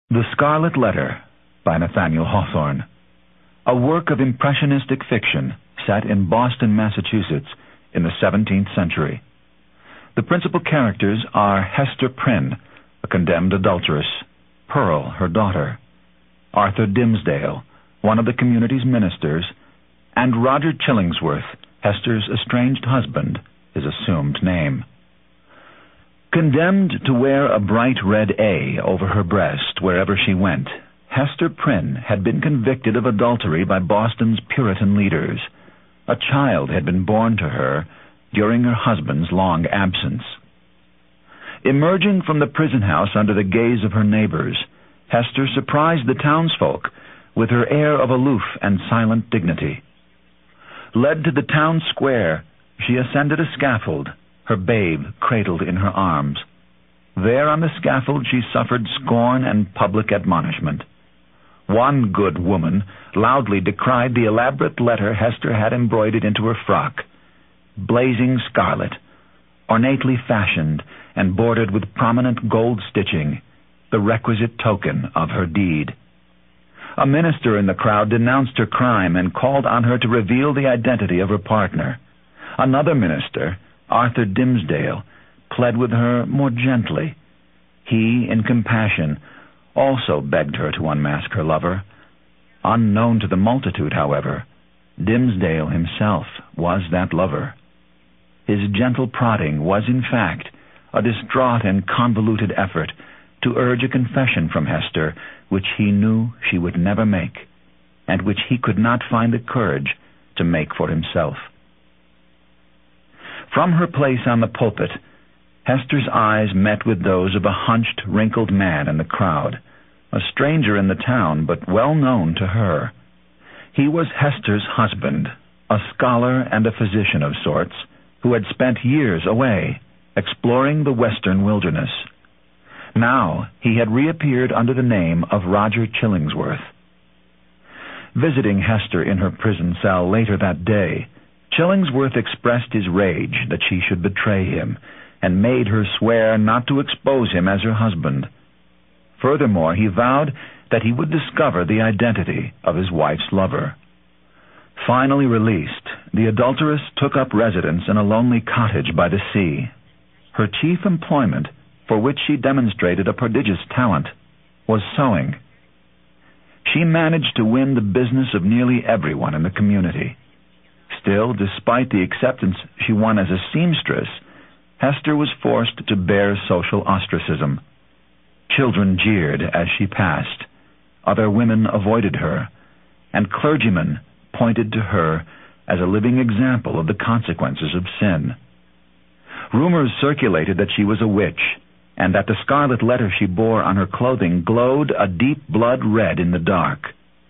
The Scarlet Letter by Nathaniel Hawthorne, a work of impressionistic fiction set in Boston, Massachusetts in the 17th century. The principal characters are Hester Prynne, a condemned adulteress, Pearl, her daughter, Arthur Dimmesdale, one of the community's ministers, and Roger Chillingsworth, Hester's estranged husband, his assumed name. Condemned to wear a bright red A over her breast wherever she went, Hester Prynne had been convicted of adultery by Boston's Puritan leaders. A child had been born to her during her husband's long absence. Emerging from the prison house under the gaze of her neighbors, Hester surprised the townsfolk with her air of aloof and silent dignity. Led to the town square, she ascended a scaffold, her babe cradled in her arms. There on the scaffold she suffered scorn and public admonishment. One good woman loudly decried the elaborate letter Hester had embroidered into her frock, blazing scarlet, ornately fashioned and bordered with prominent gold stitching, the requisite token of her deed. A minister in the crowd denounced her crime and called on her to reveal the identity of her partner. Another minister, Arthur Dimmesdale, pled with her more gently. He, in compassion, also begged her to unmask her lover. Unknown to the multitude, however, Dimmesdale himself was that lover. His gentle prodding was, in fact, a distraught and convoluted effort to urge a confession from Hester which he knew she would never make, and which he could not find the courage to make for himself. From her place on the pulpit, Hester's eyes met with those of a hunched, wrinkled man in the crowd, a stranger in the town, but well known to her. He was Hester's husband, a scholar and a physician of sorts, who had spent years away, exploring the western wilderness. Now he had reappeared under the name of Roger Chillingsworth. Visiting Hester in her prison cell later that day, Chillingsworth expressed his rage that she should betray him, and made her swear not to expose him as her husband. Furthermore, he vowed that he would discover the identity of his wife's lover. Finally released, the adulteress took up residence in a lonely cottage by the sea. Her chief employment, for which she demonstrated a prodigious talent, was sewing. She managed to win the business of nearly everyone in the community. Still, despite the acceptance she won as a seamstress, Hester was forced to bear social ostracism. Children jeered as she passed, other women avoided her, and clergymen pointed to her as a living example of the consequences of sin. Rumors circulated that she was a witch, and that the scarlet letter she bore on her clothing glowed a deep blood red in the dark.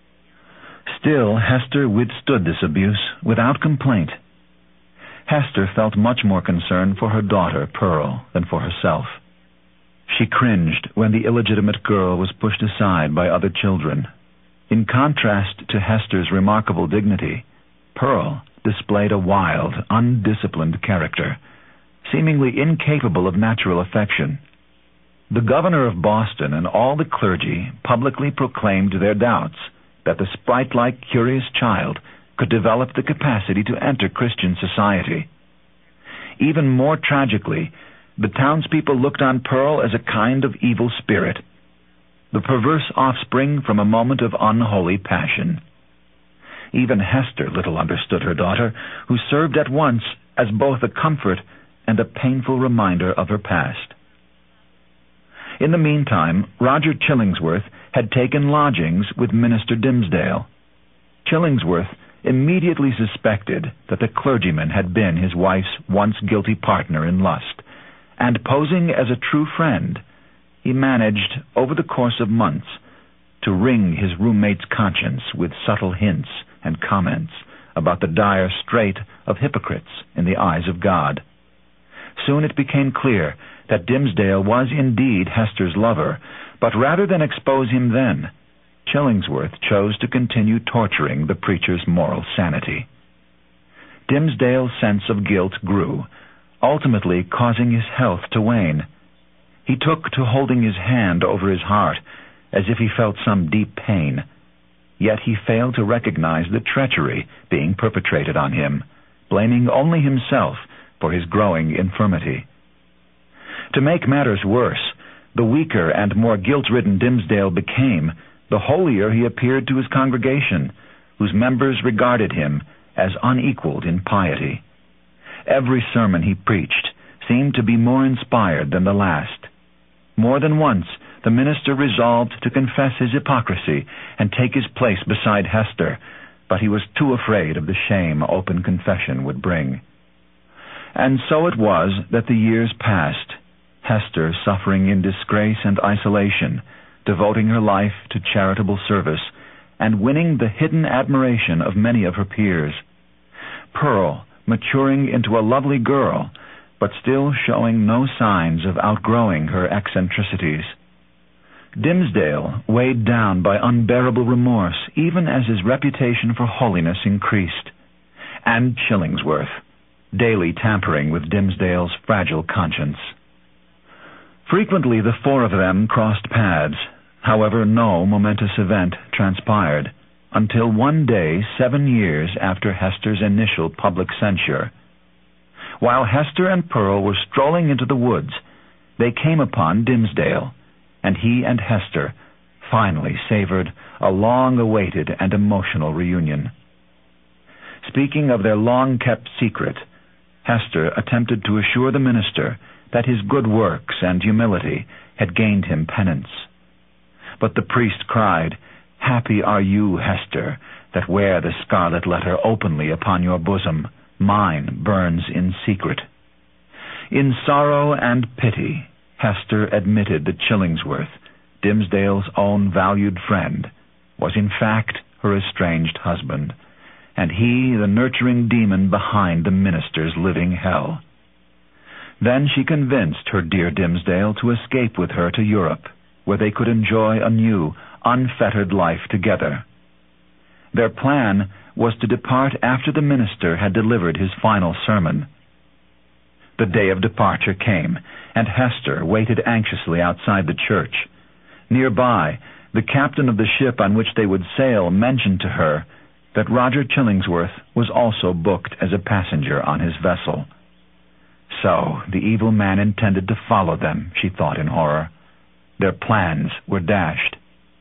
Still, Hester withstood this abuse without complaint. Hester felt much more concern for her daughter, Pearl, than for herself. She cringed when the illegitimate girl was pushed aside by other children. In contrast to Hester's remarkable dignity, Pearl displayed a wild, undisciplined character, seemingly incapable of natural affection. The governor of Boston and all the clergy publicly proclaimed their doubts that the sprite-like, curious child could develop the capacity to enter Christian society. Even more tragically, the townspeople looked on Pearl as a kind of evil spirit, the perverse offspring from a moment of unholy passion. Even Hester little understood her daughter, who served at once as both a comfort and a painful reminder of her past. In the meantime, Roger Chillingsworth had taken lodgings with Minister Dimmesdale. Chillingsworth immediately suspected that the clergyman had been his wife's once guilty partner in lust, and posing as a true friend, he managed, over the course of months, to wring his roommate's conscience with subtle hints and comments about the dire strait of hypocrites in the eyes of God. Soon it became clear that Dimmesdale was indeed Hester's lover, but rather than expose him then, Chillingsworth chose to continue torturing the preacher's moral sanity. Dimmesdale's sense of guilt grew, ultimately causing his health to wane. He took to holding his hand over his heart as if he felt some deep pain. Yet he failed to recognize the treachery being perpetrated on him, blaming only himself for his growing infirmity. To make matters worse, the weaker and more guilt-ridden Dimmesdale became, the holier he appeared to his congregation, whose members regarded him as unequaled in piety. Every sermon he preached seemed to be more inspired than the last. More than once, the minister resolved to confess his hypocrisy and take his place beside Hester, but he was too afraid of the shame open confession would bring. And so it was that the years passed, Hester suffering in disgrace and isolation, devoting her life to charitable service, and winning the hidden admiration of many of her peers. Pearl, maturing into a lovely girl, but still showing no signs of outgrowing her eccentricities. Dimmesdale, weighed down by unbearable remorse, even as his reputation for holiness increased. And Chillingsworth, daily tampering with Dimmesdale's fragile conscience. Frequently the four of them crossed paths. However, no momentous event transpired, until one day 7 years after Hester's initial public censure. While Hester and Pearl were strolling into the woods, they came upon Dimmesdale, and he and Hester finally savored a long-awaited and emotional reunion. Speaking of their long-kept secret, Hester attempted to assure the minister that his good works and humility had gained him penance. But the priest cried, "Happy are you, Hester, that wear the scarlet letter openly upon your bosom. Mine burns in secret." In sorrow and pity, Hester admitted that Chillingsworth, Dimmesdale's own valued friend, was in fact her estranged husband, and he the nurturing demon behind the minister's living hell. Then she convinced her dear Dimmesdale to escape with her to Europe, where they could enjoy a new, unfettered life together. Their plan was to depart after the minister had delivered his final sermon. The day of departure came, and Hester waited anxiously outside the church. Nearby, the captain of the ship on which they would sail mentioned to her that Roger Chillingsworth was also booked as a passenger on his vessel. So the evil man intended to follow them, she thought in horror. Their plans were dashed.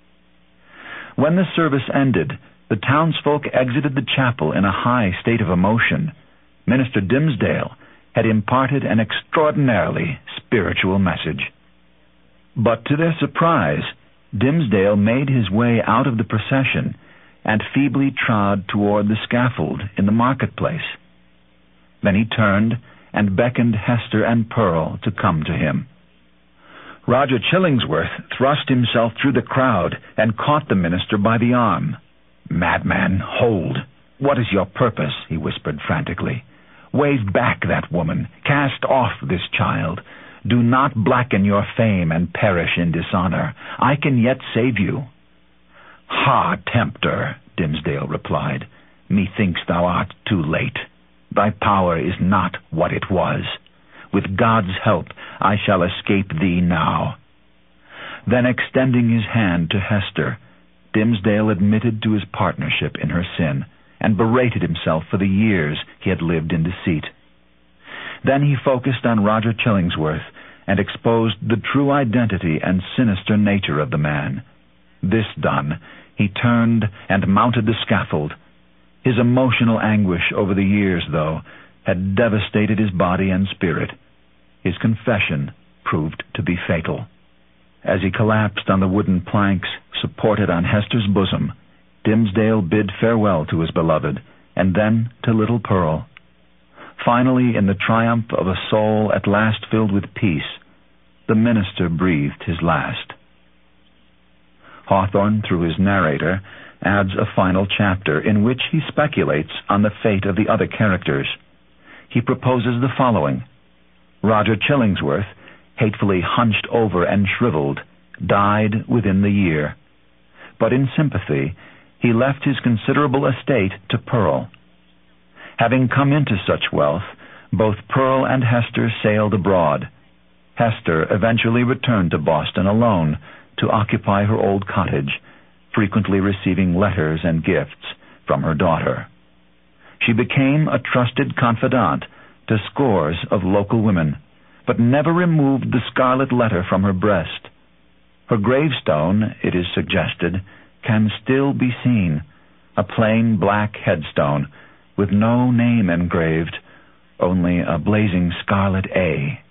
When the service ended, the townsfolk exited the chapel in a high state of emotion. Minister Dimmesdale had imparted an extraordinarily spiritual message. But to their surprise, Dimmesdale made his way out of the procession and feebly trod toward the scaffold in the marketplace. Then he turned and beckoned Hester and Pearl to come to him. Roger Chillingsworth thrust himself through the crowd and caught the minister by the arm. "Madman, hold! What is your purpose?" he whispered frantically. "Wave back that woman. Cast off this child. Do not blacken your fame and perish in dishonor. I can yet save you." "Ha, tempter," Dimmesdale replied. "Methinks thou art too late. Thy power is not what it was. With God's help, I shall escape thee now." Then, extending his hand to Hester, Dimmesdale admitted to his partnership in her sin, and berated himself for the years he had lived in deceit. Then he focused on Roger Chillingsworth and exposed the true identity and sinister nature of the man. This done, he turned and mounted the scaffold. His emotional anguish over the years, though, had devastated his body and spirit. His confession proved to be fatal. As he collapsed on the wooden planks supported on Hester's bosom, Dimmesdale bid farewell to his beloved, and then to little Pearl. Finally, in the triumph of a soul at last filled with peace, the minister breathed his last. Hawthorne, through his narrator, adds a final chapter in which he speculates on the fate of the other characters. He proposes the following: Roger Chillingsworth, hatefully hunched over and shriveled, died within the year. But in sympathy, he left his considerable estate to Pearl. Having come into such wealth, both Pearl and Hester sailed abroad. Hester eventually returned to Boston alone to occupy her old cottage, frequently receiving letters and gifts from her daughter. She became a trusted confidant to scores of local women, but never removed the scarlet letter from her breast. Her gravestone, it is suggested, can still be seen, a plain black headstone with no name engraved, only a blazing scarlet A.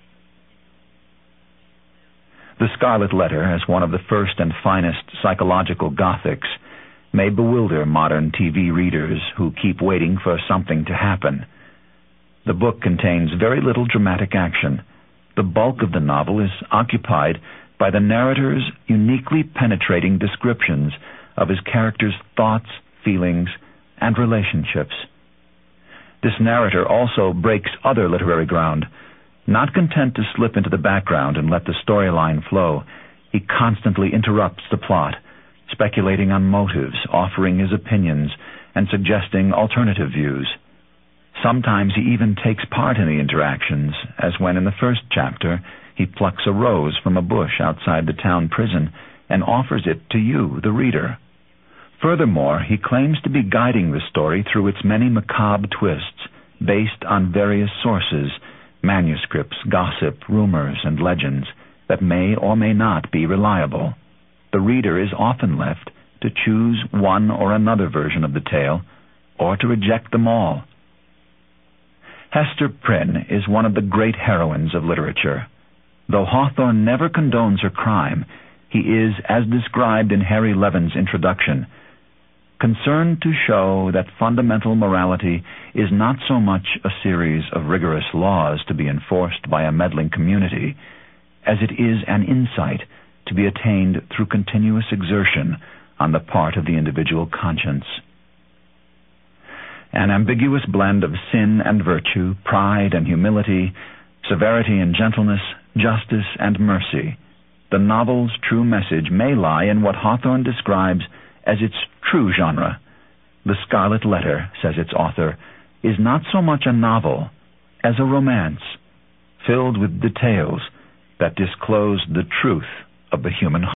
The Scarlet Letter, as one of the first and finest psychological Gothics, may bewilder modern TV readers who keep waiting for something to happen. The book contains very little dramatic action. The bulk of the novel is occupied by the narrator's uniquely penetrating descriptions of his character's thoughts, feelings, and relationships. This narrator also breaks other literary ground. Not content to slip into the background and let the storyline flow, he constantly interrupts the plot, speculating on motives, offering his opinions, and suggesting alternative views. Sometimes he even takes part in the interactions, as when in the first chapter he plucks a rose from a bush outside the town prison and offers it to you, the reader. Furthermore, he claims to be guiding the story through its many macabre twists based on various sources, manuscripts, gossip, rumors, and legends that may or may not be reliable. The reader is often left to choose one or another version of the tale, or to reject them all. Hester Prynne is one of the great heroines of literature. Though Hawthorne never condones her crime, he is, as described in Harry Levin's introduction, concerned to show that fundamental morality is not so much a series of rigorous laws to be enforced by a meddling community, as it is an insight to be attained through continuous exertion on the part of the individual conscience. An ambiguous blend of sin and virtue, pride and humility, severity and gentleness, justice and mercy. The novel's true message may lie in what Hawthorne describes as its true genre. The Scarlet Letter, says its author, is not so much a novel as a romance, filled with details that disclose the truth of the human heart.